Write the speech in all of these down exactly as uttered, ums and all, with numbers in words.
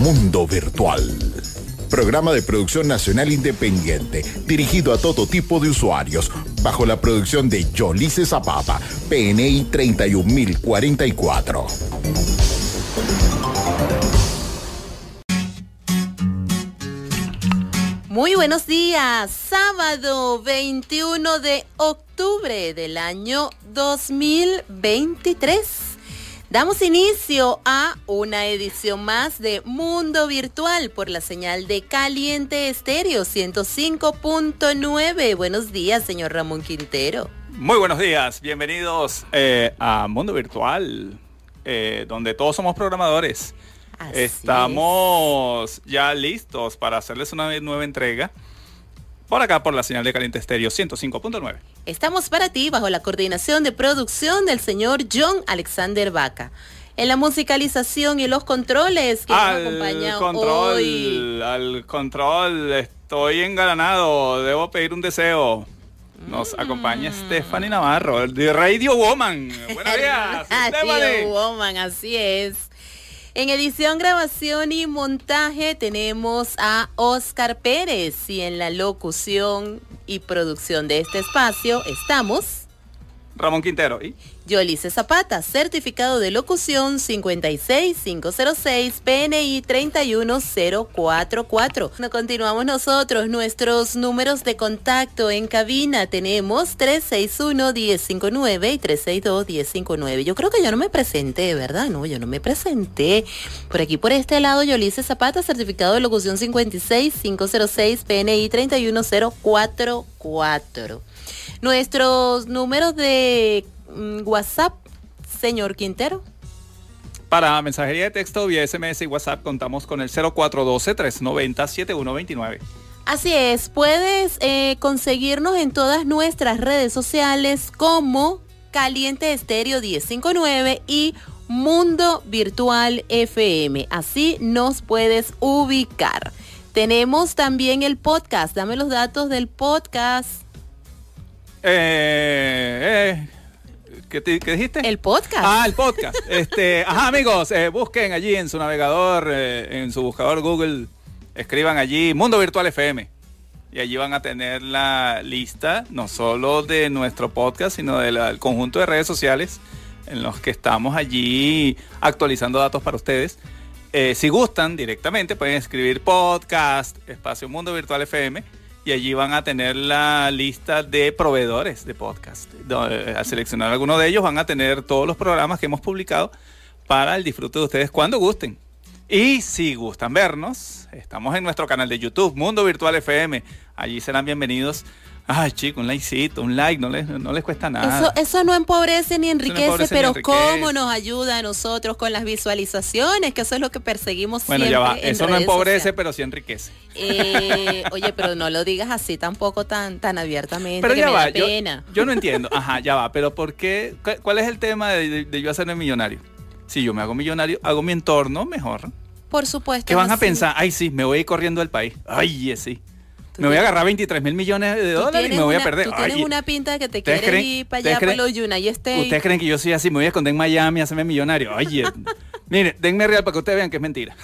Mundo Virtual. Programa de producción nacional independiente, dirigido a todo tipo de usuarios, bajo la producción de Yolice Zapata, P N I treinta y un mil cuarenta y cuatro. Muy buenos días, sábado veintiuno de octubre del año dos mil veintitrés. Damos inicio a una edición más de Mundo Virtual por la señal de Caliente Estéreo ciento cinco punto nueve. Buenos días, señor Ramón Quintero. Muy buenos días, bienvenidos eh, a Mundo Virtual, eh, donde todos somos programadores. Así Estamos es. ya listos para hacerles una nueva entrega por acá por la señal de Caliente Estéreo ciento cinco punto nueve. Estamos para ti bajo la coordinación de producción del señor John Alexander Vaca. En la musicalización y los controles que al nos acompañan control, hoy. Al control, estoy engalanado, debo pedir un deseo. Nos mm. acompaña Stephanie Navarro, de Radio Woman. Buenos días, Radio Woman, así es. En edición, grabación y montaje tenemos a Oscar Pérez y en la locución y producción de este espacio estamos Ramón Quintero y Yolice Zapata, certificado de locución cincuenta y seis mil quinientos seis, P N I treinta y uno mil cuarenta y cuatro. No continuamos nosotros, nuestros números de contacto en cabina tenemos tres seis uno, uno cero cinco nueve y tres seis dos, uno cero cinco nueve. Yo creo que yo no me presenté, ¿verdad? No, yo no me presenté. Por aquí, por este lado, Yolice Zapata, certificado de locución cincuenta y seis mil quinientos seis, P N I treinta y uno mil cuarenta y cuatro. Nuestros números de WhatsApp, señor Quintero. Para mensajería de texto vía S M S y WhatsApp contamos con el cero cuatro uno dos, tres nueve cero, siete uno dos nueve. Así es, puedes eh, conseguirnos en todas nuestras redes sociales como Caliente Estéreo ciento cincuenta y nueve y Mundo Virtual F M. Así nos puedes ubicar. Tenemos también el podcast. Dame los datos del podcast. Eh, eh, ¿qué, te, ¿Qué dijiste? El podcast. Ah, el podcast. este, ajá, amigos, eh, busquen allí en su navegador, eh, en su buscador Google, escriban allí Mundo Virtual F M. Y allí van a tener la lista, no solo de nuestro podcast, sino del conjunto de redes sociales en los que estamos allí actualizando datos para ustedes. Eh, si gustan directamente, pueden escribir podcast, espacio Mundo Virtual F M. Y allí van a tener la lista de proveedores de podcast. Al seleccionar alguno de ellos van a tener todos los programas que hemos publicado para el disfrute de ustedes cuando gusten. Y si gustan vernos, estamos en nuestro canal de YouTube, Mundo Virtual F M. Allí serán bienvenidos. Ay, chicos, un likecito, un like, no les, no les cuesta nada. Eso, eso no empobrece ni enriquece, no empobrece pero ni enriquece. ¿Cómo nos ayuda a nosotros con las visualizaciones? Que eso es lo que perseguimos bueno, siempre. Bueno, ya va, en eso no empobrece, sociales. Pero sí enriquece. Eh, oye, pero no lo digas así tampoco tan, tan abiertamente, pero que ya me va, da pena. Yo, yo no entiendo, ajá, ya va, pero ¿por qué? ¿Cuál es el tema de, de, de yo hacerme millonario? Si yo me hago millonario, hago mi entorno mejor. Por supuesto. ¿Qué van a sí. pensar? Ay, sí, me voy a ir corriendo del país. Ay, sí. Me voy a agarrar veintitrés mil millones de dólares y me voy una, a perder. Tú tienes Ay, una pinta de que te quieres creen, ir para allá, para los United States. ¿Ustedes creen que yo soy así? Me voy a esconder en Miami a hacerme millonario. Oye, mire, denme real para que ustedes vean que es mentira.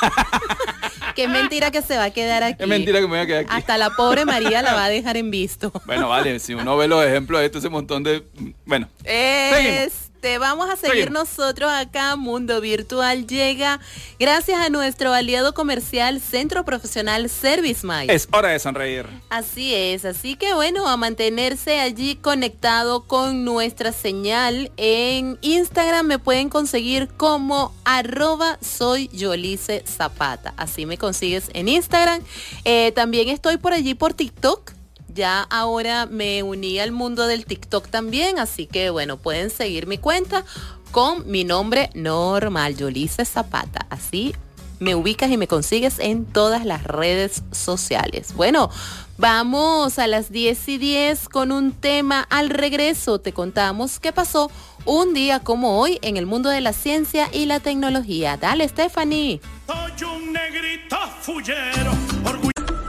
Que es mentira que se va a quedar aquí. Es mentira que me voy a quedar aquí. Hasta la pobre María la va a dejar en visto. Bueno, vale, si uno ve los ejemplos de esto, ese montón de... Bueno, Este, vamos a seguir Seguimos. nosotros acá. Mundo Virtual llega gracias a nuestro aliado comercial Centro Profesional ServiceMind. Es hora de sonreír. Así es, así que bueno, a mantenerse allí conectado con nuestra señal. En Instagram me pueden conseguir como arroba soy Yolice Zapata. Así me consigues en Instagram. Eh, también estoy por allí por TikTok. Ya ahora me uní al mundo del TikTok también, así que bueno, pueden seguir mi cuenta con mi nombre normal, Yolice Zapata. Así me ubicas y me consigues en todas las redes sociales. Bueno, vamos a las diez y diez con un tema. Al regreso te contamos qué pasó un día como hoy en el mundo de la ciencia y la tecnología. Dale, Stephanie. Soy un negrito fullero, orgullo.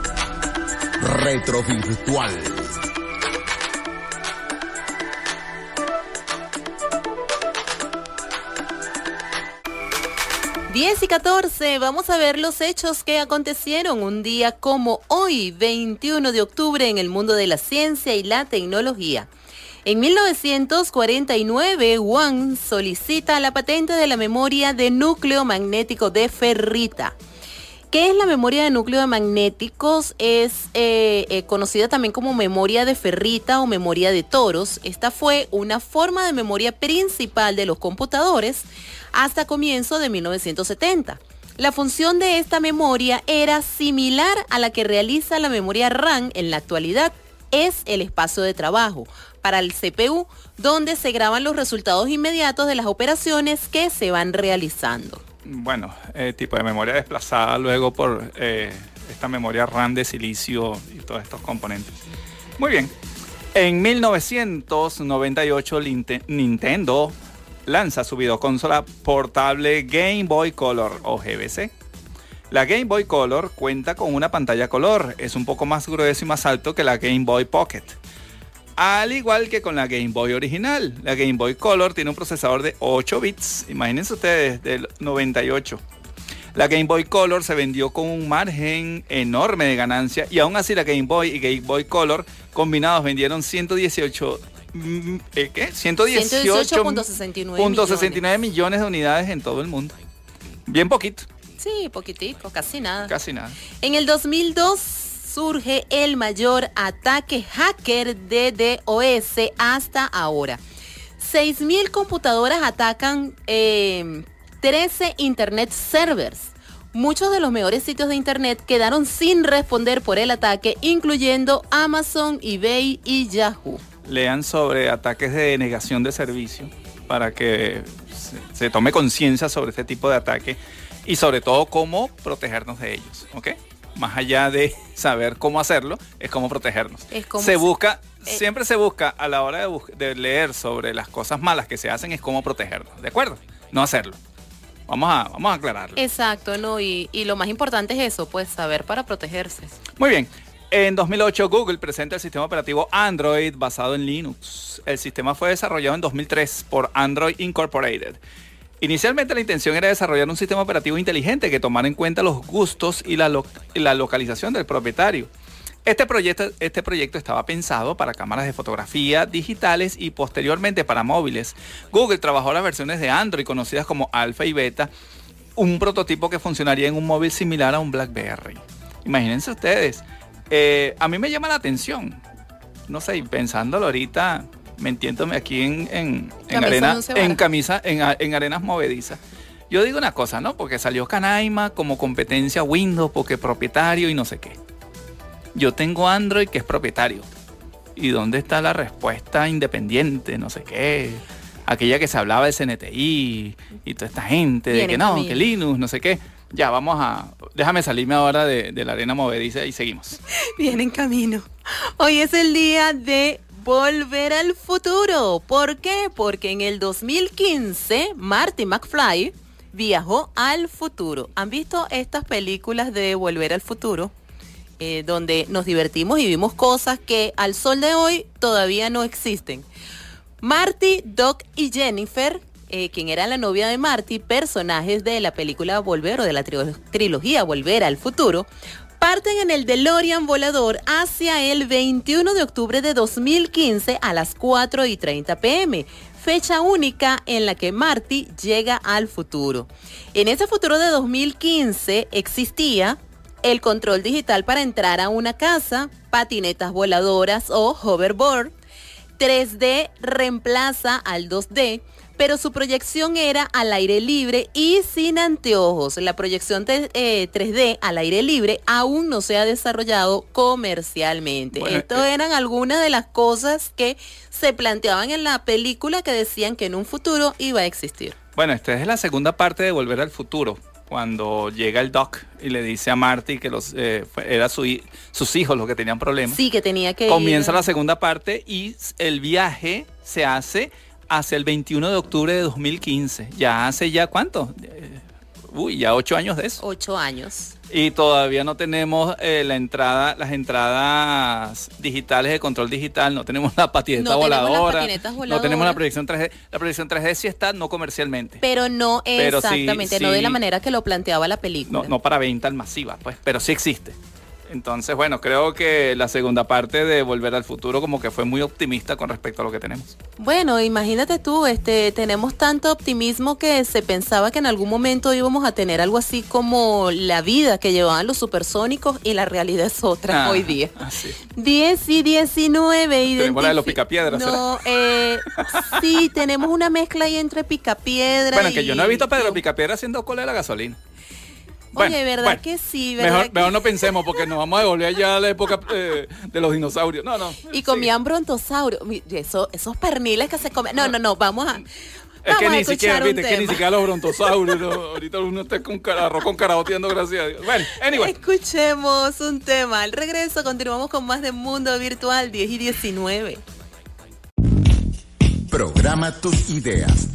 Retrovirtual. diez y catorce, vamos a ver los hechos que acontecieron un día como hoy, veintiuno de octubre, en el mundo de la ciencia y la tecnología. En mil novecientos cuarenta y nueve, Wang solicita la patente de la memoria de núcleo magnético de ferrita. ¿Qué es la memoria de núcleo magnéticos? Es eh, eh, conocida también como memoria de ferrita o memoria de toros. Esta fue una forma de memoria principal de los computadores hasta comienzo de mil novecientos setenta. La función de esta memoria era similar a la que realiza la memoria RAM en la actualidad. Es el espacio de trabajo para el C P U, donde se graban los resultados inmediatos de las operaciones que se van realizando. Bueno, eh, tipo de memoria desplazada luego por eh, esta memoria RAM de silicio y todos estos componentes. Muy bien. En mil novecientos noventa y ocho, Nintendo lanza su videoconsola portable Game Boy Color o G B C. La Game Boy Color cuenta con una pantalla color, es un poco más grueso y más alto que la Game Boy Pocket. Al igual que con la Game Boy original, la Game Boy Color tiene un procesador de ocho bits, imagínense ustedes, del noventa y ocho. La Game Boy Color se vendió con un margen enorme de ganancia y aún así la Game Boy y Game Boy Color combinados vendieron ciento dieciocho, ¿eh, ¿qué? ciento dieciocho punto sesenta y nueve millones de unidades en todo el mundo. Bien poquito. Sí, poquitico, casi nada. Casi nada. En el dos mil dos surge el mayor ataque hacker de DDoS hasta ahora. seis mil computadoras atacan eh, trece Internet servers. Muchos de los mejores sitios de Internet quedaron sin responder por el ataque, incluyendo Amazon, eBay y Yahoo. Lean sobre ataques de negación de servicio para que se, se tome conciencia sobre este tipo de ataque y sobre todo cómo protegernos de ellos, ¿ok? Más allá de saber cómo hacerlo, es cómo protegernos. Es como se si, busca, eh, siempre se busca a la hora de, de leer sobre las cosas malas que se hacen, es cómo protegernos, ¿de acuerdo? No hacerlo. Vamos a, vamos a aclararlo. Exacto, ¿no? Y, y lo más importante es eso, pues saber para protegerse. Muy bien. En dos mil ocho, Google presenta el sistema operativo Android basado en Linux. El sistema fue desarrollado en dos mil tres por Android Incorporated. Inicialmente la intención era desarrollar un sistema operativo inteligente que tomara en cuenta los gustos y la, lo y la localización del propietario. Este proyecto, este proyecto estaba pensado para cámaras de fotografía digitales y posteriormente para móviles. Google trabajó las versiones de Android conocidas como Alpha y Beta, un prototipo que funcionaría en un móvil similar a un BlackBerry. Imagínense ustedes. Eh, a mí me llama la atención, no sé, pensándolo ahorita, metiéndome aquí en, en, en, arena, en, camisa, en, en arenas movedizas. Yo digo una cosa, ¿no? Porque salió Canaima como competencia Windows, porque propietario y no sé qué. Yo tengo Android que es propietario. ¿Y dónde está la respuesta independiente? No sé qué. Aquella que se hablaba de C N T I y toda esta gente, de que no, que Linux, no sé qué. Ya, vamos a... Déjame salirme ahora de, de la arena movediza y seguimos. Viene en camino. Hoy es el día de Volver al Futuro. ¿Por qué? Porque en el dos mil quince, Marty McFly viajó al futuro. ¿Han visto estas películas de Volver al Futuro? Eh, donde nos divertimos y vimos cosas que al sol de hoy todavía no existen. Marty, Doc y Jennifer, eh, quien era la novia de Marty, personajes de la película Volver o de la tri- trilogía Volver al Futuro, parten en el DeLorean volador hacia el veintiuno de octubre de dos mil quince a las cuatro y treinta pm, fecha única en la que Marty llega al futuro. En ese futuro de dos mil quince existía el control digital para entrar a una casa, patinetas voladoras o hoverboard. tres D reemplaza al dos D, pero su proyección era al aire libre y sin anteojos. La proyección de, eh, tres D al aire libre aún no se ha desarrollado comercialmente. Bueno, Esto eh, eran algunas de las cosas que se planteaban en la película que decían que en un futuro iba a existir. Bueno, esta es la segunda parte de Volver al Futuro, cuando llega el Doc y le dice a Marty que los eh, era su, sus hijos los que tenían problemas. Sí, que tenía que Comienza ir. la segunda parte y el viaje se hace hacia el veintiuno de octubre de dos mil quince. Ya hace ya, ¿cuánto? Eh, uy, ya ocho años de eso. Ocho años. Y todavía no tenemos eh, la entrada, las entradas digitales de control digital, no tenemos la patineta no voladora, tenemos las patinetas voladoras, no tenemos la proyección tres D. La proyección tres D sí está, no comercialmente. Pero no Pero exactamente, sí, no de sí, la manera que lo planteaba la película. No, no para venta masiva, pues, pero sí existe. Entonces, bueno, creo que la segunda parte de Volver al Futuro como que fue muy optimista con respecto a lo que tenemos. Bueno, imagínate tú, este, tenemos tanto optimismo que se pensaba que en algún momento íbamos a tener algo así como la vida que llevaban los supersónicos y la realidad es otra Ah, hoy día. así. diez y diecinueve. Tenemos la de los identifi- picapiedras, No, eh, sí, tenemos una mezcla ahí entre picapiedra Bueno, y... que yo no he visto a Pedro y- Picapiedra haciendo cola de la gasolina. Oye, Bueno, ¿verdad bueno, que sí? ¿verdad Mejor, que- mejor no pensemos porque nos vamos a devolver allá a la época eh, de los dinosaurios. No, no. Y comían brontosaurios. Mi- Eso, esos perniles que se comen. No, no, no, vamos a... Es que vamos a ni siquiera, escuchar un viste, es que ni tema. siquiera los brontosaurios, no, ahorita uno está con cara, arroz con caraoteando, gracias a Dios. Bueno, anyway. Escuchemos un tema. Al regreso continuamos con más de Mundo Virtual diez y diecinueve. Programa tus ideas.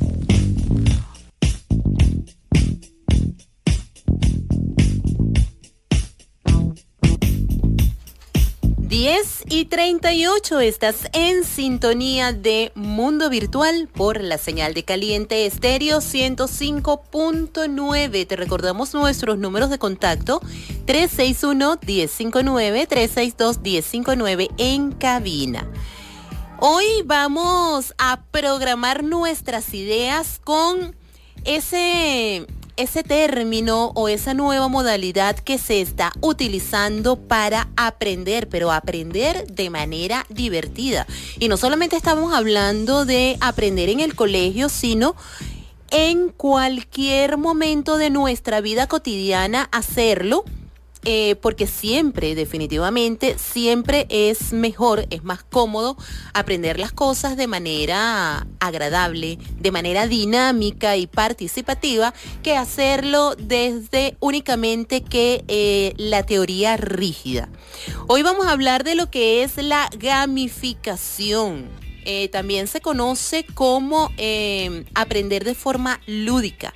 diez y treinta y ocho, estás en sintonía de Mundo Virtual por la señal de Caliente Estéreo ciento cinco punto nueve. Te recordamos nuestros números de contacto: tres seis uno, uno cero cinco nueve, tres seis dos, uno cero cinco nueve en cabina. Hoy vamos a programar nuestras ideas con ese... ese término o esa nueva modalidad que se está utilizando para aprender, pero aprender de manera divertida. Y no solamente estamos hablando de aprender en el colegio, sino en cualquier momento de nuestra vida cotidiana hacerlo. Eh, porque siempre, definitivamente, siempre es mejor, es más cómodo aprender las cosas de manera agradable, de manera dinámica y participativa, que hacerlo desde únicamente que eh, la teoría rígida. Hoy vamos a hablar de lo que es la gamificación. Eh, también se conoce como eh, aprender de forma lúdica.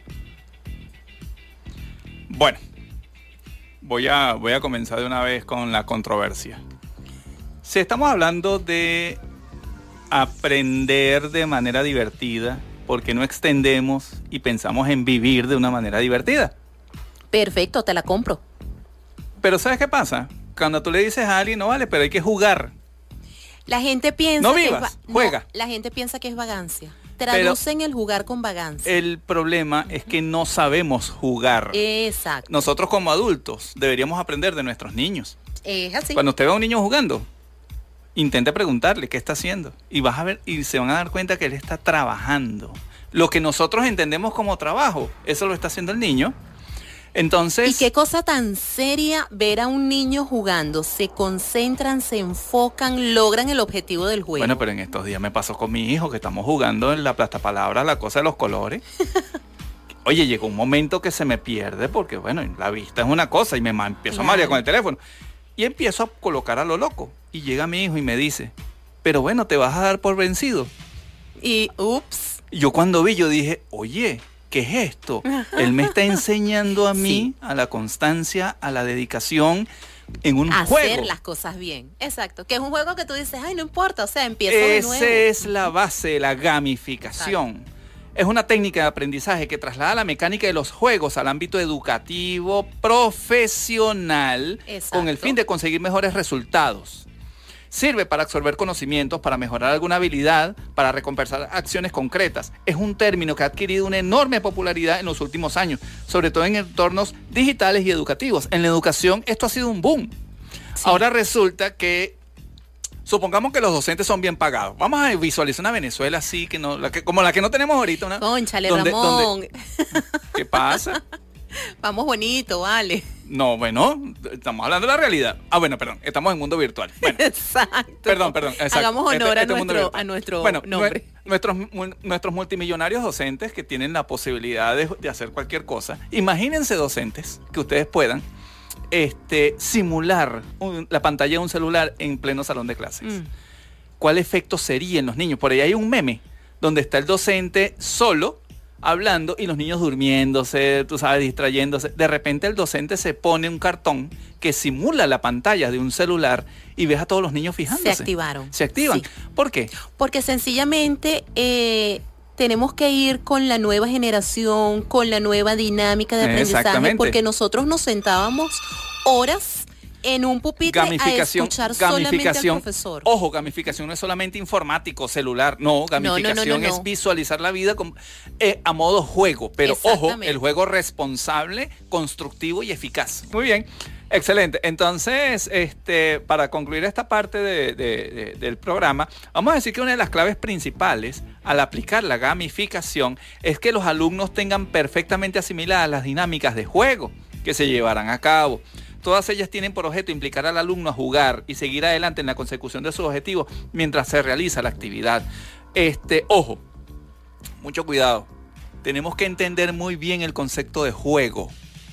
Bueno. Voy a, voy a comenzar de una vez con la controversia. Si estamos hablando de aprender de manera divertida, ¿por qué no extendemos y pensamos en vivir de una manera divertida? Perfecto, te la compro. Pero ¿sabes qué pasa? Cuando tú le dices a alguien, no vale, pero hay que jugar. La gente piensa No que vivas, es va- juega. No, la gente piensa que es vagancia. Traducen el jugar con vagancia. El problema es que no sabemos jugar. Exacto. Nosotros como adultos deberíamos aprender de nuestros niños. Es así. Cuando usted ve a un niño jugando, intente preguntarle qué está haciendo y vas a ver y se van a dar cuenta que él está trabajando. Lo que nosotros entendemos como trabajo, eso lo está haciendo el niño. Entonces, Y qué cosa tan seria ver a un niño jugando. Se concentran, se enfocan, logran el objetivo del juego. bueno, pero en estos días me pasó con mi hijo que estamos jugando en la plastapalabra, la cosa de los colores. Oye, llegó un momento que se me pierde porque, bueno, la vista es una cosa y me ma- empiezo Claro. a marear con el teléfono. Y empiezo a colocar a lo loco. Y llega mi hijo y me dice, pero bueno, ¿te vas a dar por vencido? Y ups. Y yo cuando vi, yo dije, oye, ¿qué es esto? Él me está enseñando a mí, Sí. a la constancia, a la dedicación en un Hacer juego. las cosas bien. Exacto. Que es un juego que tú dices, ay, no importa, o sea, empiezo de nuevo. Esa es la base de la gamificación. Es una técnica de aprendizaje que traslada la mecánica de los juegos al ámbito educativo profesional Exacto. con el fin de conseguir mejores resultados. Sirve para absorber conocimientos, para mejorar alguna habilidad, para recompensar acciones concretas. Es un término que ha adquirido una enorme popularidad en los últimos años, sobre todo en entornos digitales y educativos. En la educación esto ha sido un boom. Sí. Ahora resulta que, supongamos que los docentes son bien pagados. Vamos a visualizar una Venezuela así, que no, la que, como la que no tenemos ahorita. Una, Cónchale, donde- Ramón. donde- ¿Qué pasa? Vamos bonito, vale. No, bueno, estamos hablando de la realidad. Ah, bueno, perdón, estamos en mundo virtual. Bueno, Exacto. perdón, perdón. exacto. Hagamos Este- honor este a, mundo nuestro, virtual. a nuestro Bueno, nombre. nue- nuestros, mu- nuestros multimillonarios docentes que tienen la posibilidad de, de hacer cualquier cosa. Imagínense docentes que ustedes puedan este, simular un- la pantalla de un celular en pleno salón de clases. Mm. ¿Cuál efecto sería en los niños? Por ahí hay un meme donde está el docente solo hablando y los niños durmiéndose, tú sabes, distrayéndose. De repente el docente se pone un cartón que simula la pantalla de un celular y ves a todos los niños fijándose. Se activaron. Se activan. Sí. ¿Por qué? Porque sencillamente eh, tenemos que ir con la nueva generación, con la nueva dinámica de aprendizaje, porque nosotros nos sentábamos horas en un pupitre gamificación, a escuchar solamente al profesor. Ojo, gamificación no es solamente informático, celular, no, gamificación no, no, no, no, no. es visualizar la vida con, eh, a modo juego, pero ojo, el juego responsable, constructivo y eficaz. Muy bien, excelente. Entonces, este, para concluir esta parte de, de, de, del programa, vamos a decir que una de las claves principales al aplicar la gamificación es que los alumnos tengan perfectamente asimiladas las dinámicas de juego que se llevarán a cabo. Todas ellas tienen por objeto implicar al alumno a jugar y seguir adelante en la consecución de sus objetivos mientras se realiza la actividad. Este, ojo, mucho cuidado. Tenemos que entender muy bien el concepto de juego,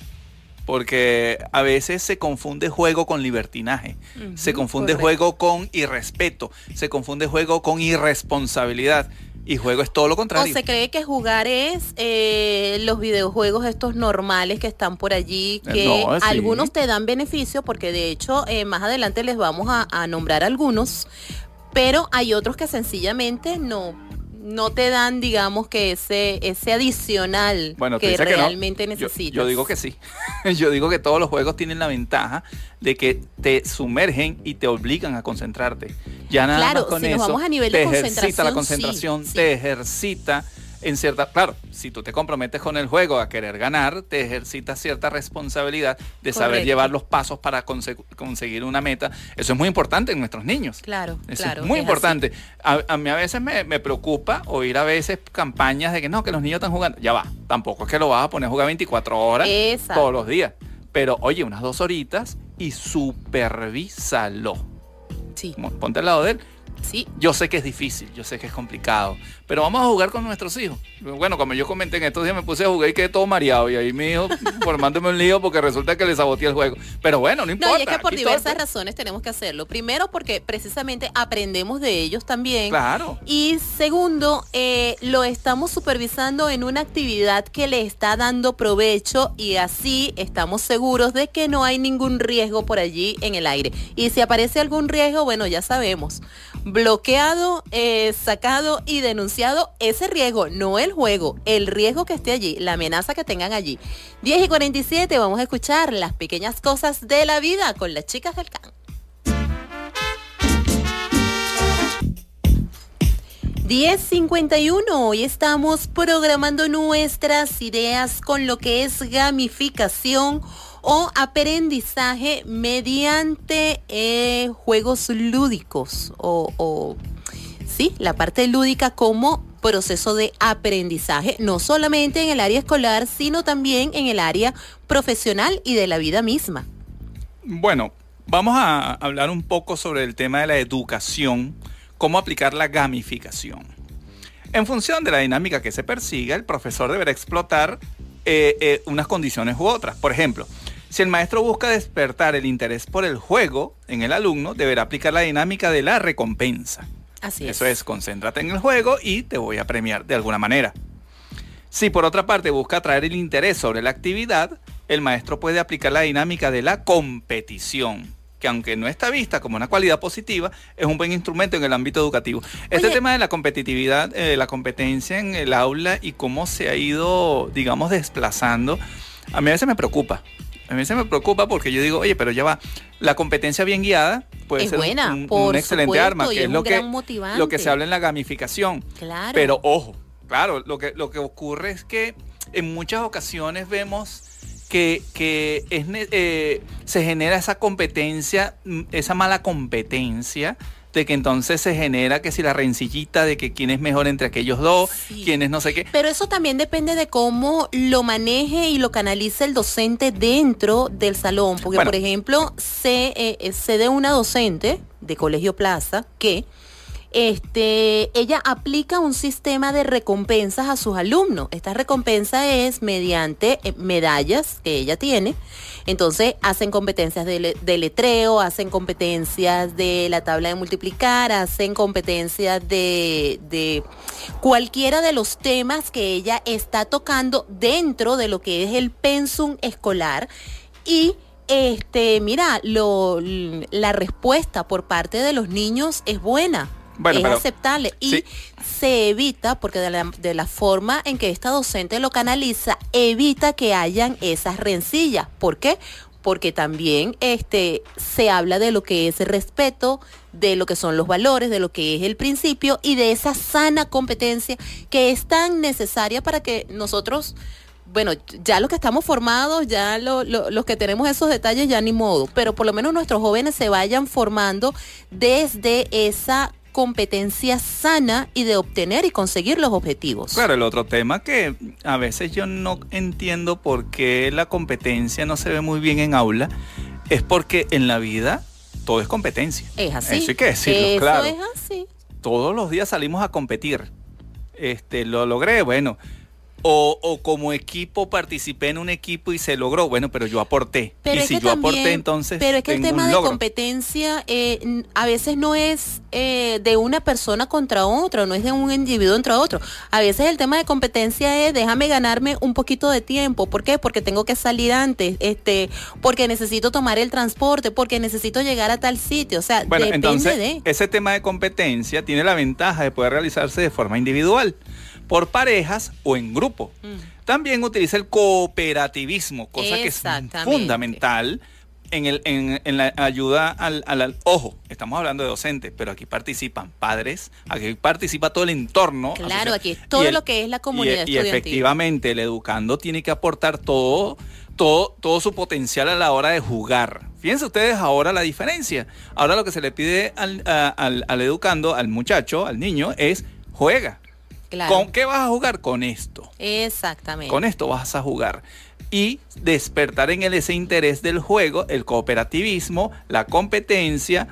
porque a veces se confunde juego con libertinaje, uh-huh, se confunde correcto. Juego con irrespeto, se confunde juego con irresponsabilidad. Y juego es todo lo contrario. O se cree que jugar es eh, los videojuegos estos normales que están por allí, que no, sí. algunos te dan beneficio, porque de hecho eh, más adelante les vamos a, a nombrar algunos, pero hay otros que sencillamente no, no te dan, digamos, que ese, ese adicional bueno, que realmente que no. necesitas. Yo, yo digo que sí. Yo digo que todos los juegos tienen la ventaja de que te sumergen y te obligan a concentrarte. Ya nada claro, más con si eso nos vamos a nivel te de ejercita concentración, la concentración, sí, sí. te ejercita en cierta... Claro, si tú te comprometes con el juego a querer ganar, te ejercita cierta responsabilidad de Correcto. Saber llevar los pasos para conse conseguir una meta. Eso es muy importante en nuestros niños. Claro, Eso claro. es muy es importante. A, a mí a veces me, me preocupa oír a veces campañas de que no, que los niños están jugando. Ya va, tampoco es que lo vas a poner a jugar veinticuatro horas Exacto. Todos los días. Pero oye, unas dos horitas y supervísalo. Sí. Ponte al lado de él. Sí. Yo sé que es difícil, yo sé que es complicado, pero vamos a jugar con nuestros hijos. Bueno, como yo comenté en estos días, me puse a jugar y quedé todo mareado, y ahí mi hijo formándome un lío porque resulta que le saboteé el juego. Pero bueno, no importa. No, y es que por diversas razones tenemos que hacerlo. Primero, porque precisamente aprendemos de ellos también. Claro. Y segundo, eh, lo estamos supervisando en una actividad que le está dando provecho, y así estamos seguros de que no hay ningún riesgo por allí en el aire. Y si aparece algún riesgo, bueno, ya sabemos. Bloqueado, eh, sacado y denunciado ese riesgo, no el juego, el riesgo que esté allí, la amenaza que tengan allí. diez y cuarenta y siete, vamos a escuchar las pequeñas cosas de la vida con las chicas del can. diez cincuenta y uno, hoy estamos programando nuestras ideas con lo que es gamificación o aprendizaje mediante eh, juegos lúdicos o, o sí, la parte lúdica como proceso de aprendizaje, no solamente en el área escolar, sino también en el área profesional y de la vida misma. Bueno, vamos a hablar un poco sobre el tema de la educación, cómo aplicar la gamificación. En función de la dinámica que se persiga, el profesor deberá explotar eh, eh, unas condiciones u otras. Por ejemplo, si el maestro busca despertar el interés por el juego en el alumno, deberá aplicar la dinámica de la recompensa. Así es. Eso es, concéntrate en el juego y te voy a premiar de alguna manera. Si por otra parte busca atraer el interés sobre la actividad, el maestro puede aplicar la dinámica de la competición, que aunque no está vista como una cualidad positiva, es un buen instrumento en el ámbito educativo. Este Oye, tema de la competitividad, eh, la competencia en el aula y cómo se ha ido, digamos, desplazando, a mí a veces me preocupa. A mí se me preocupa porque yo digo, oye, pero ya va, la competencia bien guiada puede es ser buena, un, por un excelente supuesto, arma, que y es, es lo un que, gran motivante. lo que se habla en la gamificación. Claro. Pero ojo, claro, lo que, lo que ocurre es que en muchas ocasiones vemos que, que es, eh, se genera esa competencia, esa mala competencia, de que entonces se genera que si la rencillita de que quién es mejor entre aquellos dos, sí. quién es no sé qué. Pero eso también depende de cómo lo maneje y lo canalice el docente dentro del salón. Porque, bueno, por ejemplo, sé, eh, sé de una docente de Colegio Plaza que este, ella aplica un sistema de recompensas a sus alumnos. Esta recompensa es mediante eh, medallas que ella tiene. Entonces hacen competencias de, le, de letreo, hacen competencias de la tabla de multiplicar, hacen competencias de, de cualquiera de los temas que ella está tocando dentro de lo que es el pensum escolar. Y este, mira, lo, la respuesta por parte de los niños es buena. Bueno, es pero, aceptable y sí. Se evita, porque de la, de la forma en que esta docente lo canaliza, evita que hayan esas rencillas. ¿Por qué? Porque también este, se habla de lo que es el respeto, de lo que son los valores, de lo que es el principio y de esa sana competencia que es tan necesaria para que nosotros... Bueno, ya los que estamos formados, ya lo, lo, los que tenemos esos detalles, ya ni modo, pero por lo menos nuestros jóvenes se vayan formando desde esa competencia sana y de obtener y conseguir los objetivos. Claro, el otro tema que a veces yo no entiendo por qué la competencia no se ve muy bien en aula, es porque en la vida todo es competencia. Es así. Eso hay que decirlo, Eso claro. es así. Todos los días salimos a competir. Este, lo logré, bueno... O, o como equipo participé en un equipo y se logró, bueno, pero yo aporté. Pero y es si que yo también, aporté, entonces pero es que el tema de logro. competencia eh, a veces no es eh, de una persona contra otra, no es de un individuo contra otro. A veces el tema de competencia es déjame ganarme un poquito de tiempo. ¿Por qué? Porque tengo que salir antes, este, porque necesito tomar el transporte, porque necesito llegar a tal sitio. O sea, bueno, depende entonces, de... ese tema de competencia tiene la ventaja de poder realizarse de forma individual, por parejas o en grupo. Mm. También utiliza el cooperativismo, cosa que es fundamental en, el, en, en la ayuda al, al, al... Ojo, estamos hablando de docentes, pero aquí participan padres, aquí participa todo el entorno. Claro, aquí es todo el, lo que es la comunidad y, estudiantil. Y efectivamente, el educando tiene que aportar todo, todo, todo su potencial a la hora de jugar. Fíjense ustedes ahora la diferencia. Ahora lo que se le pide al, a, al, al educando, al muchacho, al niño, es juega. Claro. ¿Con qué vas a jugar? Con esto. Exactamente. Con esto vas a jugar. Y despertar en él ese interés del juego, el cooperativismo, la competencia,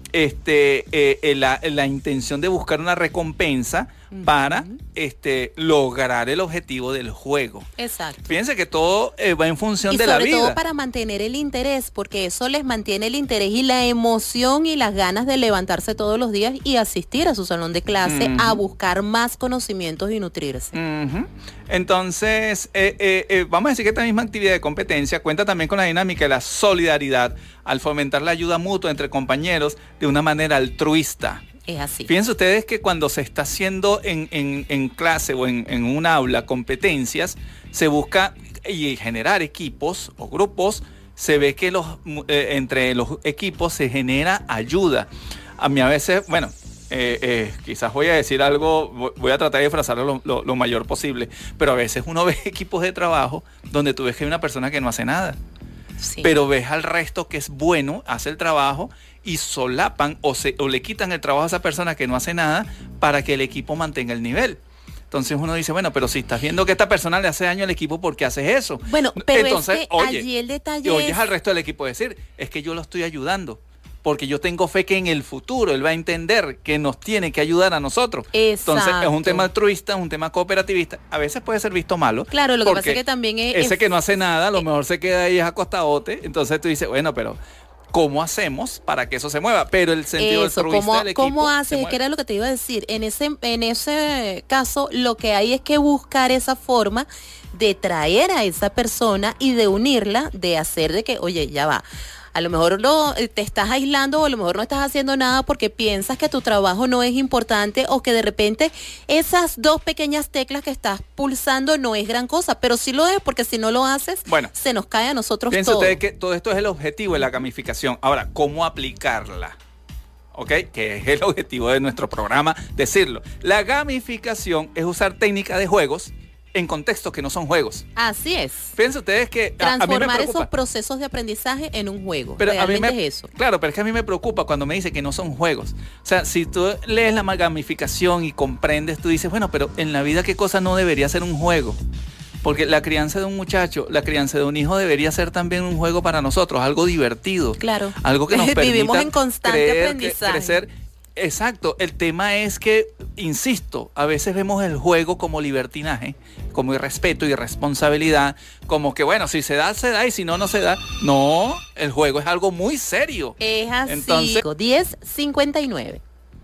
este, eh, la, la intención de buscar una recompensa uh-huh. para este, lograr el objetivo del juego. Exacto. Fíjense que todo eh, va en función y de la vida. Y sobre todo para mantener el interés, porque eso les mantiene el interés y la emoción y las ganas de levantarse todos los días y asistir a su salón de clase uh-huh. a buscar más conocimientos y nutrirse. Uh-huh. Entonces, eh, eh, eh, vamos a decir que esta misma actividad de competencia cuenta también con la dinámica de la solidaridad al fomentar la ayuda mutua entre compañeros de una manera altruista. Es así. Fíjense ustedes que cuando se está haciendo en, en, en clase o en, en un aula competencias, se busca y generar equipos o grupos, se ve que los eh, entre los equipos se genera ayuda. A mí a veces, bueno, eh, eh, quizás voy a decir algo, voy a tratar de disfrazarlo lo, lo, lo mayor posible, pero a veces uno ve equipos de trabajo donde tú ves que hay una persona que no hace nada. Sí. Pero ves al resto que es bueno, hace el trabajo y solapan o, se, o le quitan el trabajo a esa persona que no hace nada para que el equipo mantenga el nivel. Entonces uno dice, bueno, pero si estás viendo que esta persona le hace daño al equipo, ¿por qué haces eso? Bueno, pero entonces, es que oye, allí el detalle y oyes es... al resto del equipo decir, es que yo lo estoy ayudando. Porque yo tengo fe que en el futuro él va a entender que nos tiene que ayudar a nosotros. Exacto. Entonces es un tema altruista, es un tema cooperativista. A veces puede ser visto malo. Claro, lo que pasa es que también es... Ese es, que no hace nada, a lo mejor se queda ahí acostadote. Entonces tú dices, bueno, pero ¿cómo hacemos para que eso se mueva? Pero el sentido eso, altruista ¿cómo, del equipo ¿Cómo haces? Que era lo que te iba a decir. En ese, en ese caso, lo que hay es que buscar esa forma de traer a esa persona y de unirla, de hacer de que, oye, ya va. A lo mejor lo, te estás aislando o a lo mejor no estás haciendo nada porque piensas que tu trabajo no es importante o que de repente esas dos pequeñas teclas que estás pulsando no es gran cosa, pero sí lo es porque si no lo haces, bueno, se nos cae a nosotros todo. Piensen ustedes que todo esto es el objetivo de la gamificación. Ahora, ¿cómo aplicarla? ¿Ok? Que es el objetivo de nuestro programa, decirlo. La gamificación es usar técnicas de juegos en contextos que no son juegos. Así es. Fíjense ustedes que transformar a, a mí me esos procesos de aprendizaje en un juego. Pero realmente a mí me, es eso. Claro, pero es que a mí me preocupa cuando me dice que no son juegos. O sea, si tú lees la gamificación y comprendes, tú dices, bueno, pero en la vida qué cosa no debería ser un juego. Porque la crianza de un muchacho, la crianza de un hijo debería ser también un juego para nosotros, algo divertido. Claro. Algo que nos permita vivimos en constante creer, aprendizaje. crecer. exacto, el tema es que, insisto, a veces vemos el juego como libertinaje, como irrespeto, irresponsabilidad, como que bueno, si se da, se da y si no, no se da. No, el juego es algo muy serio. Es así. Entonces, diez cincuenta y nueve.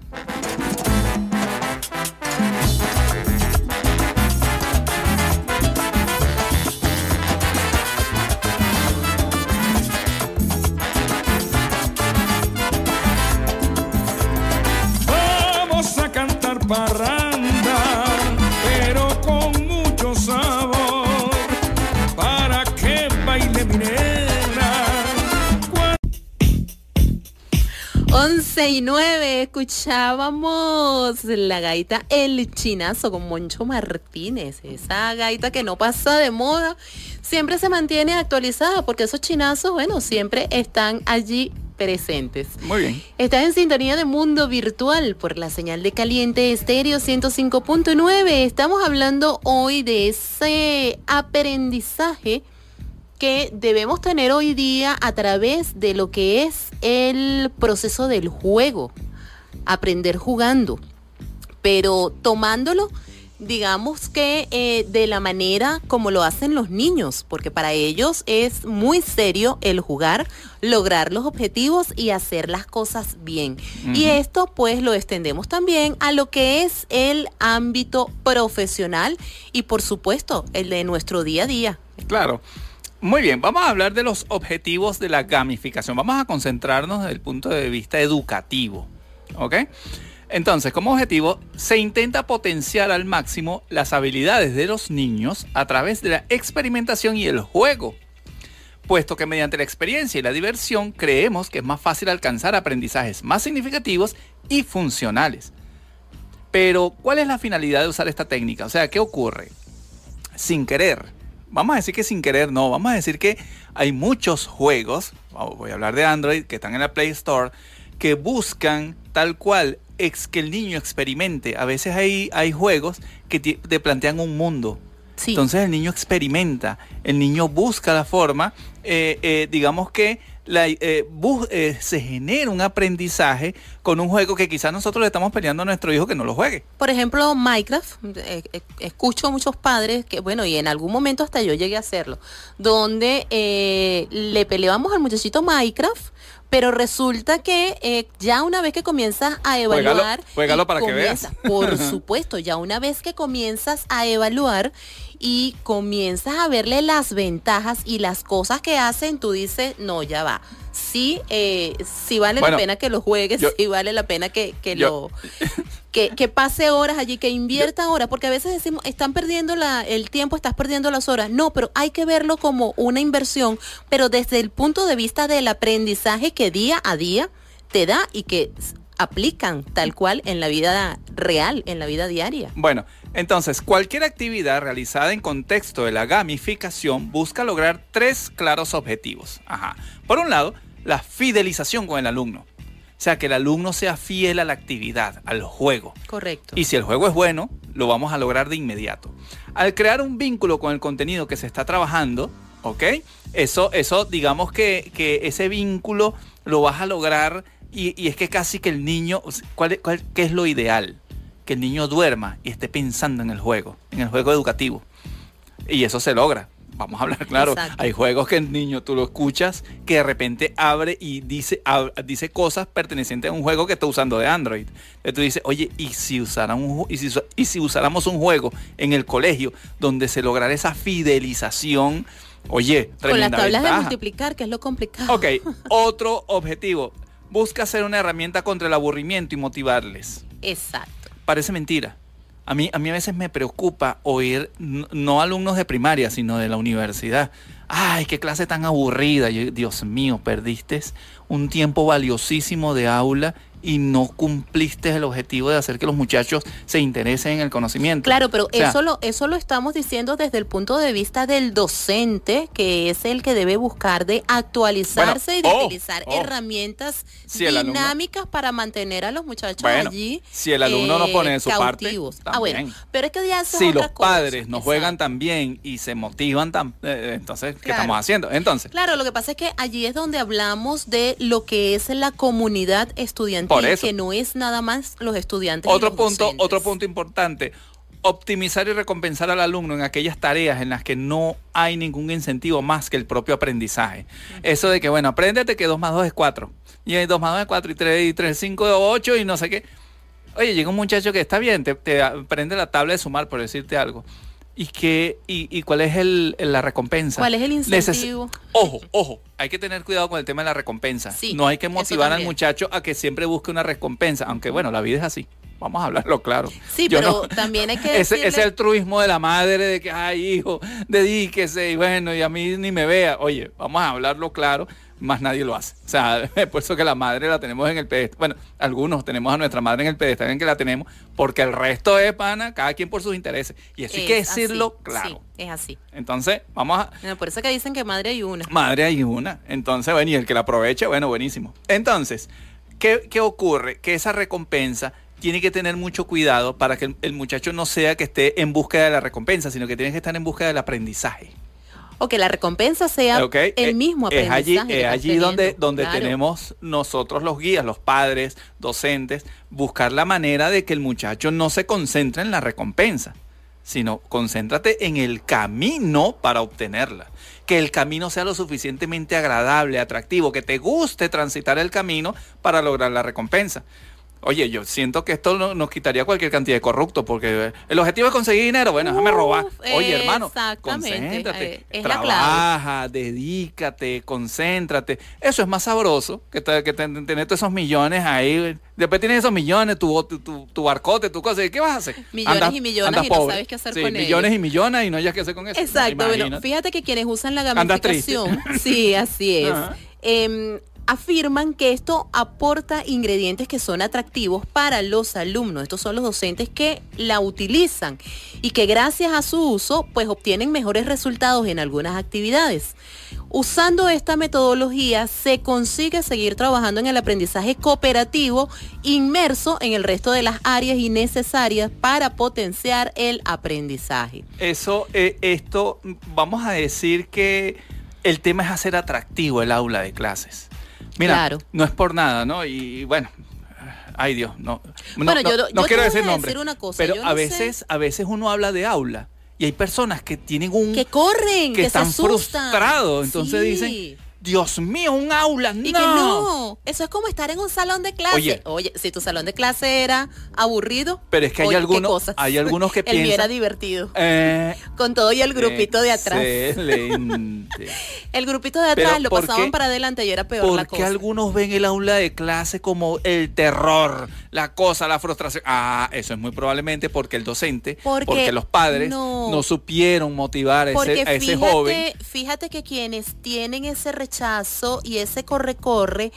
Parranda, pero con mucho sabor, para que baile mi negra. once y nueve, escuchábamos la gaita El Chinazo con Moncho Martínez, esa gaita que no pasa de moda, siempre se mantiene actualizada porque esos chinazos, bueno, siempre están allí presentes. Muy bien. Estás en sintonía de Mundo Virtual por la señal de Caliente Estéreo ciento cinco punto nueve. Estamos hablando hoy de ese aprendizaje que debemos tener hoy día a través de lo que es el proceso del juego, aprender jugando, pero tomándolo, digamos que eh, de la manera como lo hacen los niños, porque para ellos es muy serio el jugar, lograr los objetivos y hacer las cosas bien. Uh-huh. Y esto pues lo extendemos también a lo que es el ámbito profesional y por supuesto el de nuestro día a día. Claro. Muy bien, vamos a hablar de los objetivos de la gamificación. Vamos a concentrarnos desde el punto de vista educativo, ¿ok? Entonces, como objetivo, se intenta potenciar al máximo las habilidades de los niños a través de la experimentación y el juego, puesto que mediante la experiencia y la diversión creemos que es más fácil alcanzar aprendizajes más significativos y funcionales. Pero, ¿cuál es la finalidad de usar esta técnica? O sea, ¿qué ocurre? Sin querer, vamos a decir que sin querer no, vamos a decir que hay muchos juegos, voy a hablar de Android, que están en la Play Store, que buscan tal cual es que el niño experimente. A veces hay, hay juegos que te, te plantean un mundo. Sí. Entonces el niño experimenta, el niño busca la forma, eh, eh, digamos que la, eh, bus, eh, se genera un aprendizaje con un juego que quizás nosotros le estamos peleando a nuestro hijo que no lo juegue. Por ejemplo, Minecraft, eh, eh, escucho a muchos padres que, bueno, y en algún momento hasta yo llegué a hacerlo, donde eh, le peleábamos al muchachito Minecraft, pero resulta que eh, ya una vez que comienzas a evaluar... Juégalo, juégalo para comienza, que veas. Por supuesto, ya una vez que comienzas a evaluar y comienzas a verle las ventajas y las cosas que hacen, tú dices, no, ya va. Sí, eh, sí vale bueno, la pena que lo juegues, yo, sí vale la pena que, que yo, lo... Que, que pase horas allí, que invierta horas, porque a veces decimos, están perdiendo la, el tiempo, estás perdiendo las horas. No, pero hay que verlo como una inversión, pero desde el punto de vista del aprendizaje que día a día te da y que aplican tal cual en la vida real, en la vida diaria. Bueno, entonces, cualquier actividad realizada en contexto de la gamificación busca lograr tres claros objetivos. Ajá. Por un lado, la fidelización con el alumno. O sea, que el alumno sea fiel a la actividad, al juego. Correcto. Y si el juego es bueno, lo vamos a lograr de inmediato. Al crear un vínculo con el contenido que se está trabajando, ¿ok? Eso, eso digamos que, que ese vínculo lo vas a lograr y, y es que casi que el niño, ¿cuál, cuál, ¿qué es lo ideal? Que el niño duerma y esté pensando en el juego, en el juego educativo. Y eso se logra. Vamos a hablar claro, exacto. Hay juegos que el niño tú lo escuchas que de repente abre y dice, ab, dice cosas pertenecientes a un juego que está usando de Android. Entonces tú dices, oye, ¿y si, usáramos, y, si, ¿y si usáramos un juego en el colegio donde se lograra esa fidelización? Oye, tremenda con las tablas ventaja. De multiplicar, que es lo complicado. Ok, otro objetivo. Busca ser una herramienta contra el aburrimiento y motivarles. Exacto. Parece mentira. A mí, a mí a veces me preocupa oír, no, no alumnos de primaria, sino de la universidad. Ay, qué clase tan aburrida. Yo, Dios mío, perdiste un tiempo valiosísimo de aula y no cumpliste el objetivo de hacer que los muchachos se interesen en el conocimiento. Claro, pero o sea, eso lo eso lo estamos diciendo desde el punto de vista del docente, que es el que debe buscar de actualizarse bueno, y de oh, utilizar oh, herramientas si dinámicas alumno, para mantener a los muchachos bueno, allí. Si el alumno eh, no pone de su cautivos. parte, ah, bueno, pero es que ya eso si es los otra cosa. padres no juegan tan bien y se motivan tan, eh, entonces, ¿qué claro. estamos haciendo? Entonces, claro, lo que pasa es que allí es donde hablamos de lo que es la comunidad estudiantil. Por y eso. que no es nada más los estudiantes. Otro y los punto, docentes. otro punto importante. Optimizar y recompensar al alumno en aquellas tareas en las que no hay ningún incentivo más que el propio aprendizaje. Uh-huh. Eso de que, bueno, apréndete que dos más dos es cuatro. Y dos más dos es cuatro y tres y tres, cinco, ocho y no sé qué. Oye, llega un muchacho que está bien, te, te aprende la tabla de sumar, por decirte algo. ¿Y, qué, y, y cuál es el, la recompensa? ¿Cuál es el incentivo? Neces- ojo, ojo, hay que tener cuidado con el tema de la recompensa. Sí, no hay que motivar al muchacho a que siempre busque una recompensa, aunque bueno, la vida es así. Vamos a hablarlo claro. Sí, Yo pero no, también hay que ese, decirle... ese altruismo de la madre de que, ay, hijo, dedíquese y bueno, y a mí ni me vea. Oye, vamos a hablarlo claro, más nadie lo hace. O sea, por eso que la madre la tenemos en el pedestal. Bueno, algunos tenemos a nuestra madre en el pedestal en que la tenemos, porque el resto es pana, cada quien por sus intereses. Y eso es hay que decirlo así, claro. Sí, es así. Entonces, vamos a... Bueno, por eso que dicen que madre hay una. Madre hay una. Entonces, bueno, y el que la aproveche, bueno, buenísimo. Entonces, ¿qué, qué ocurre? Que esa recompensa tiene que tener mucho cuidado para que el, el muchacho no sea que esté en búsqueda de la recompensa, sino que tiene que estar en búsqueda del aprendizaje. O que la recompensa sea okay. el mismo aprendizaje. Es allí, es allí donde, donde claro. tenemos nosotros los guías, los padres, docentes, buscar la manera de que el muchacho no se concentre en la recompensa, sino concéntrate en el camino para obtenerla. Que el camino sea lo suficientemente agradable, atractivo, que te guste transitar el camino para lograr la recompensa. Oye, yo siento que esto no, nos quitaría cualquier cantidad de corrupto, porque el objetivo es conseguir dinero. Bueno, déjame robar. Oye, hermano, concéntrate, es trabaja, dedícate, concéntrate. Eso es más sabroso que, te, que te, tener todos esos millones ahí. Después tienes esos millones, tu, tu, tu, tu barcote, tu cosa. ¿Y qué vas a hacer? Millones andas, y millones y no sabes qué hacer sí, con millones ellos. y millones y no hayas qué hacer con eso. Exacto. Bueno, fíjate que quienes usan la gamificación, sí, así es. Uh-huh. eh, afirman que esto aporta ingredientes que son atractivos para los alumnos. Estos son los docentes que la utilizan y que gracias a su uso pues obtienen mejores resultados en algunas actividades. Usando esta metodología se consigue seguir trabajando en el aprendizaje cooperativo inmerso en el resto de las áreas innecesarias para potenciar el aprendizaje. Eso, eh, esto, vamos a decir que el tema es hacer atractivo el aula de clases. Mira, claro. No es por nada, ¿no? Y bueno, ay Dios, no, no, bueno, no, yo, no yo quiero decir nombre, decir una cosa, pero no a veces, sé. a veces uno habla de aula y hay personas que tienen un que corren, que, que están se asustan. frustrados, entonces sí. dicen, Dios mío, un aula, no. Y que no, eso es como estar en un salón de clase. Oye, Oye si tu salón de clase era aburrido. Pero es que hay oye, algunos, hay algunos que el piensan. El mío era divertido. Eh, Con todo y el grupito de atrás. Excelente. El grupito de atrás pero lo pasaban para adelante y era peor la cosa. Porque algunos ven el aula de clase como el terror, la cosa, la frustración. Ah, eso es muy probablemente porque el docente, porque, porque los padres no, no supieron motivar a ese, a ese fíjate, joven. Fíjate que quienes tienen ese rechazo y ese corre-corre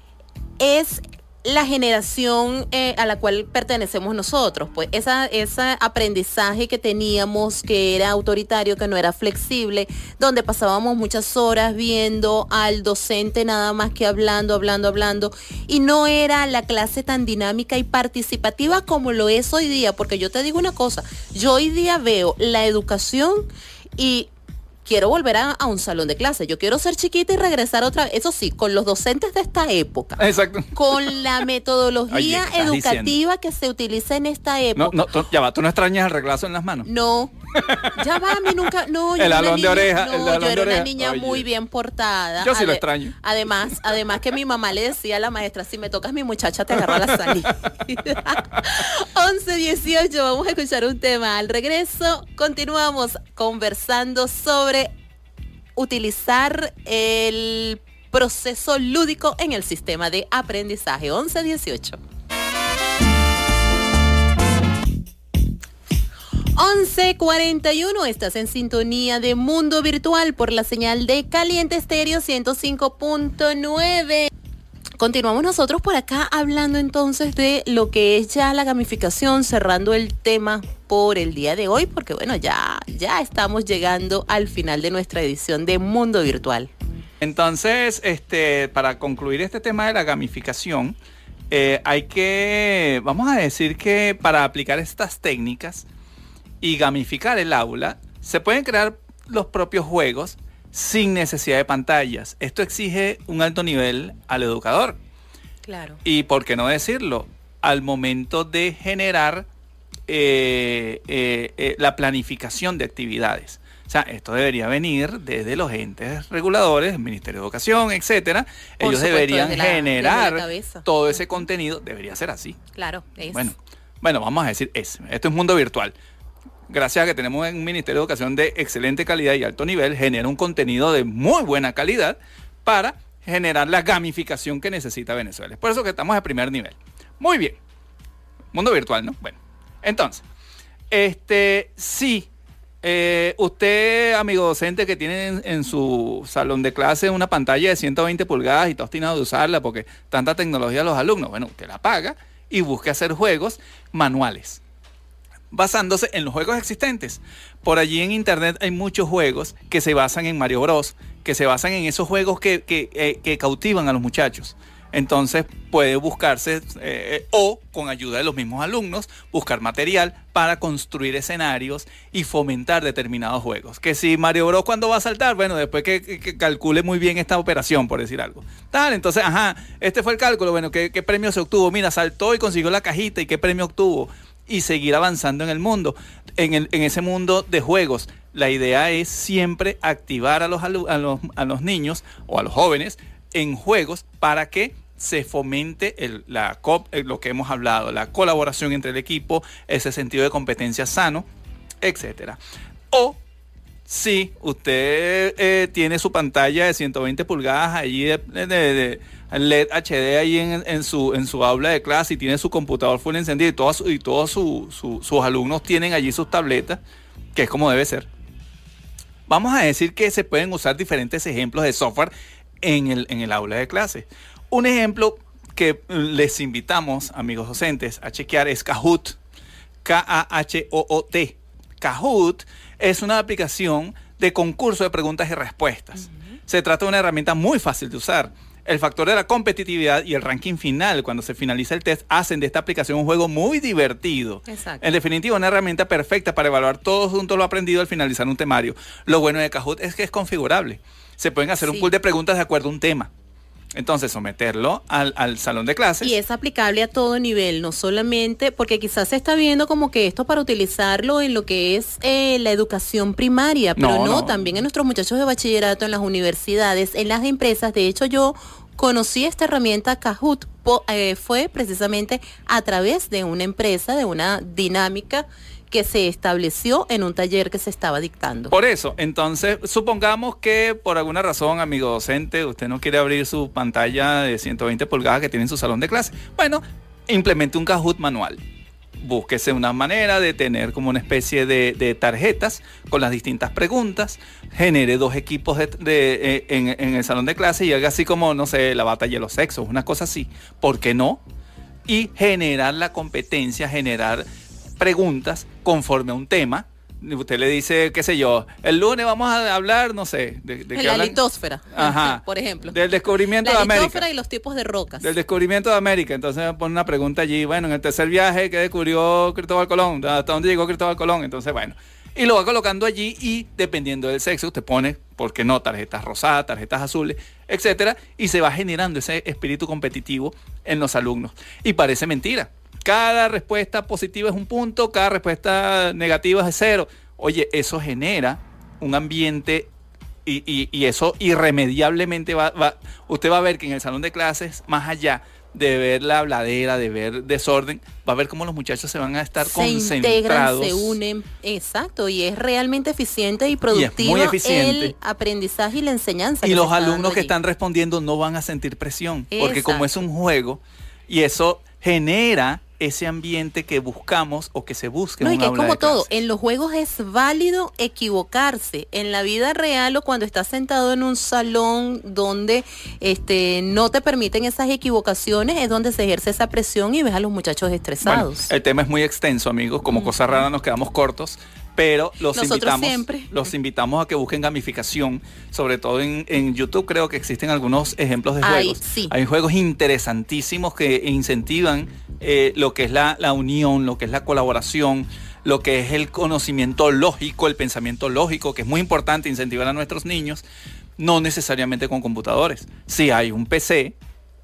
es la generación eh, a la cual pertenecemos nosotros, pues esa, ese aprendizaje que teníamos que era autoritario, que no era flexible, donde pasábamos muchas horas viendo al docente nada más que hablando, hablando, hablando, y no era la clase tan dinámica y participativa como lo es hoy día, porque yo te digo una cosa, yo hoy día veo la educación y quiero volver a, a un salón de clase, yo quiero ser chiquita y regresar otra vez, eso sí, con los docentes de esta época. Exacto. Con la metodología Oye, educativa diciendo? que se utiliza en esta época. No, no, tú, ya va, ¿tú no extrañas el reglazo en las manos? No, ya va, a mí nunca, no, yo el alón niña, de oreja, no, el yo alón era de oreja. una niña Oye. muy bien portada. Yo sí Ade- lo extraño. Además, además que mi mamá le decía a la maestra, si me tocas mi muchacha te agarro a la salida. once dieciocho, vamos a escuchar un tema. Al regreso, continuamos conversando sobre utilizar el proceso lúdico en el sistema de aprendizaje. once dieciocho. once cuarenta y uno, estás en sintonía de Mundo Virtual por la señal de Caliente Estéreo ciento cinco punto nueve. Continuamos nosotros por acá hablando entonces de lo que es ya la gamificación, cerrando el tema por el día de hoy, porque bueno, ya, ya estamos llegando al final de nuestra edición de Mundo Virtual. Entonces, este, para concluir este tema de la gamificación, eh, hay que, vamos a decir que para aplicar estas técnicas y gamificar el aula, se pueden crear los propios juegos sin necesidad de pantallas. Esto exige un alto nivel al educador. Claro. Y por qué no decirlo, al momento de generar eh, eh, eh, la planificación de actividades. O sea, esto debería venir desde los entes reguladores, el Ministerio de Educación, etcétera. Por Ellos supuesto, deberían desde la- generar desde la cabeza. todo ese contenido. Debería ser así. Claro, es. Bueno, bueno, vamos a decir es. Esto es mundo virtual. Gracias a que tenemos un Ministerio de Educación de excelente calidad y alto nivel, genera un contenido de muy buena calidad para generar la gamificación que necesita Venezuela. Es por eso que estamos a primer nivel. Muy bien. Mundo virtual, ¿no? Bueno, entonces, este, sí, eh, usted, amigo docente, que tiene en, en su salón de clase una pantalla de ciento veinte pulgadas y está obstinado de usarla porque tanta tecnología a los alumnos, bueno, usted la apaga y busque hacer juegos manuales, basándose en los juegos existentes. Por allí en internet hay muchos juegos que se basan en Mario Bros, que se basan en esos juegos que, que, eh, que cautivan a los muchachos. Entonces puede buscarse eh, o con ayuda de los mismos alumnos buscar material para construir escenarios y fomentar determinados juegos. Que si Mario Bros cuando va a saltar, bueno, después que, que, que calcule muy bien esta operación, por decir algo. Tal, entonces, ajá, este fue el cálculo, bueno, ¿qué, qué premio se obtuvo? Mira, saltó y consiguió la cajita y qué premio obtuvo. Y seguir avanzando en el mundo, en, el, en ese mundo de juegos. La idea es siempre activar a los, a los, a los niños o a los jóvenes en juegos para que se fomente el, la, lo que hemos hablado, la colaboración entre el equipo, ese sentido de competencia sano, etcétera. O si usted eh, tiene su pantalla de ciento veinte pulgadas allí de, de, de L E D H D ahí en, en, su, en su aula de clase y tiene su computador full encendido y todos, y todos su, su, sus alumnos tienen allí sus tabletas, que es como debe ser. Vamos a decir que se pueden usar diferentes ejemplos de software en el, en el aula de clase. Un ejemplo que les invitamos, amigos docentes, a chequear es Kahoot, K A H O O T. Kahoot es una aplicación de concurso de preguntas y respuestas. Uh-huh. Se trata de una herramienta muy fácil de usar. El factor de la competitividad y el ranking final, cuando se finaliza el test, hacen de esta aplicación un juego muy divertido. Exacto. En definitiva, una herramienta perfecta para evaluar todo junto lo aprendido al finalizar un temario. Lo bueno de Kahoot es que es configurable. Se pueden hacer sí. un pool de preguntas de acuerdo a un tema. Entonces, someterlo al, al salón de clases. Y es aplicable a todo nivel, no solamente, porque quizás se está viendo como que esto para utilizarlo en lo que es eh, la educación primaria, pero no, no, no, también en nuestros muchachos de bachillerato, en las universidades, en las empresas. De hecho, yo conocí esta herramienta Kahoot, po, eh, fue precisamente a través de una empresa, de una dinámica que se estableció en un taller que se estaba dictando. Por eso, entonces, supongamos que por alguna razón, amigo docente, usted no quiere abrir su pantalla de ciento veinte pulgadas que tiene en su salón de clase. Bueno, implemente un Kahoot manual. Búsquese una manera de tener como una especie de, de tarjetas con las distintas preguntas, genere dos equipos de, de, eh, en, en el salón de clase y haga así como, no sé, la batalla de los sexos, una cosa así. ¿Por qué no? Y generar la competencia, generar preguntas conforme a un tema. Usted le dice, qué sé yo, el lunes vamos a hablar, no sé, de, de la litósfera, Ajá, por ejemplo. Del descubrimiento la de América. La litósfera y los tipos de rocas. Del descubrimiento de América. Entonces pone una pregunta allí, bueno, en el tercer viaje que descubrió Cristóbal Colón, ¿hasta dónde llegó Cristóbal Colón? Entonces, bueno, y lo va colocando allí y dependiendo del sexo, usted pone, ¿por qué no? Tarjetas rosadas, tarjetas azules, etcétera, y se va generando ese espíritu competitivo en los alumnos. Y parece mentira. Cada respuesta positiva es un punto, cada respuesta negativa es cero. Oye, eso genera un ambiente y, y, y eso irremediablemente va, va, usted va a ver que en el salón de clases, más allá de ver la habladera, de ver desorden, va a ver cómo los muchachos se van a estar se concentrados. Se integran, se unen, exacto, y es realmente eficiente y productivo muy eficiente. El aprendizaje y la enseñanza. Y los alumnos que están respondiendo no van a sentir presión, exacto, porque como es un juego, y eso genera ese ambiente que buscamos o que se busca no, en y un que aula como de todo, clase. En los juegos es válido equivocarse. En la vida real o cuando estás sentado en un salón donde este no te permiten esas equivocaciones, es donde se ejerce esa presión y ves a los muchachos estresados. Bueno, el tema es muy extenso, amigos, como uh-huh. cosa rara nos quedamos cortos, pero los Nosotros invitamos siempre. los invitamos a que busquen gamificación, sobre todo en, en YouTube. Creo que existen algunos ejemplos de Ay, juegos. Sí. Hay juegos interesantísimos que incentivan eh, lo que es la, la unión, lo que es la colaboración, lo que es el conocimiento lógico, el pensamiento lógico, que es muy importante incentivar a nuestros niños, no necesariamente con computadores. Si hay un P C,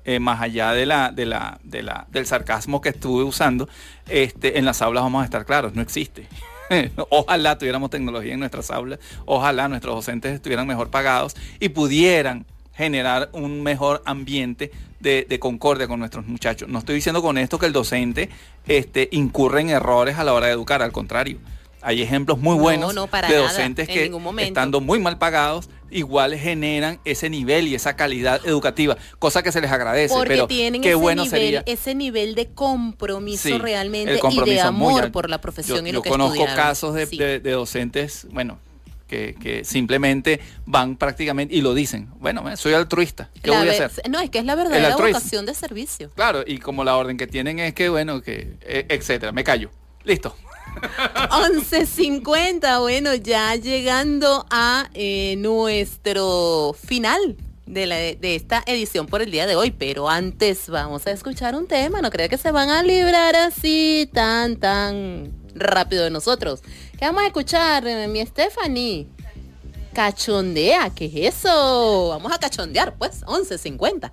eh, más allá de la, de la, de la, del sarcasmo que estuve usando, este, en las aulas vamos a estar claros, no existe. Ojalá tuviéramos tecnología en nuestras aulas, ojalá nuestros docentes estuvieran mejor pagados y pudieran generar un mejor ambiente de, de concordia con nuestros muchachos. No estoy diciendo con esto que el docente este, incurre en errores a la hora de educar, al contrario. Hay ejemplos muy buenos no, no, de nada, docentes que, estando muy mal pagados, igual generan ese nivel y esa calidad educativa, cosa que se les agradece. Porque pero tienen qué ese, bueno nivel, sería ese nivel de compromiso sí, realmente compromiso y de amor muy, por la profesión yo, y lo yo que conozco estudiaron. casos de, Sí. de, de docentes, bueno, que, que simplemente van prácticamente y lo dicen. Bueno, soy altruista, ¿qué La voy a ver- hacer? No, es que es la verdadera altruismo. vocación de servicio. Claro, y como la orden que tienen es que, bueno, que, eh, etcétera, me callo. Listo. once cincuenta, bueno, ya llegando a eh, nuestro final de, la, de esta edición por el día de hoy, pero antes vamos a escuchar un tema, no creo que se van a librar así tan, tan rápido de nosotros. ¿Qué vamos a escuchar, eh, mi Stephanie? Cachondea, ¿qué es eso? Vamos a cachondear, pues, once cincuenta.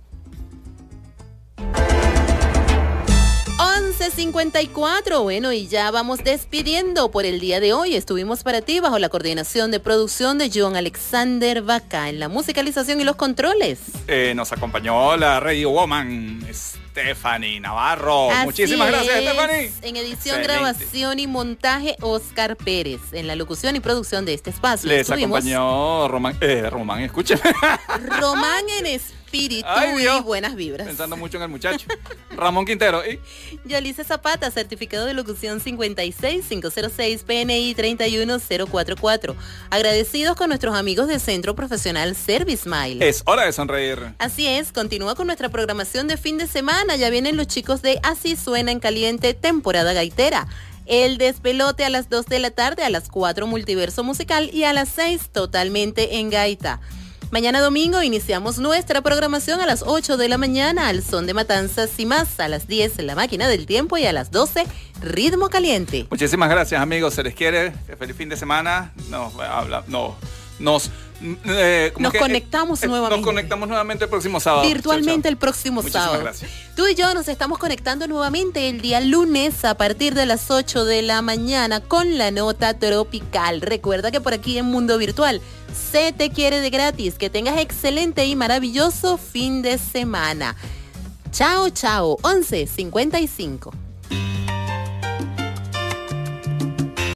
once cincuenta y cuatro, bueno, y ya vamos despidiendo por el día de hoy. Estuvimos para ti bajo la coordinación de producción de John Alexander Vaca en la musicalización y los controles. Eh, nos acompañó la Radio Woman, Stephanie Navarro. Así Muchísimas gracias, es. Stephanie. En edición, Excelente. grabación y montaje, Oscar Pérez. En la locución y producción de este espacio Les estuvimos acompañó Román, eh, Román, escúcheme. Román en espíritu Ay, y Dios. buenas vibras. Pensando mucho en el muchacho. Ramón Quintero. ¿Y? Yolice Zapata, certificado de locución cincuenta y seis cinco cero seis, P N I treinta y uno cero cuarenta y cuatro. Agradecidos con nuestros amigos del Centro Profesional Service-Mile. Es hora de sonreír. Así es, continúa con nuestra programación de fin de semana. Ya vienen los chicos de Así Suena en Caliente, temporada gaitera. El despelote a las dos de la tarde, a las cuatro multiverso musical y a las seis totalmente en gaita. Mañana domingo iniciamos nuestra programación a las ocho de la mañana al son de Matanzas y más, a las diez la máquina del tiempo y a las doce ritmo caliente. Muchísimas gracias, amigos. Se les quiere. Feliz fin de semana. Nos habla, no, nos eh, ¿cómo Nos que? conectamos Eh, nuevamente. Nos conectamos nuevamente el próximo sábado. Virtualmente Chao, chao. el próximo Muchísimas sábado. gracias. Tú y yo nos estamos conectando nuevamente el día lunes a partir de las ocho de la mañana con la nota tropical. Recuerda que por aquí en Mundo Virtual se te quiere de gratis. Que tengas excelente y maravilloso fin de semana. Chao, chao. once cincuenta y cinco.